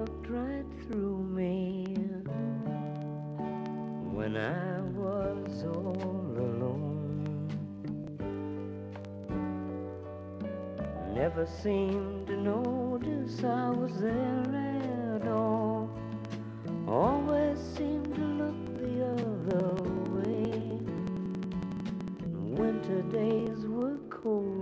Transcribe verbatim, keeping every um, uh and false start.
looked right through me when I was all alone. Never seemed to notice I was there at all. Always seemed to look the other way. Winter days were cold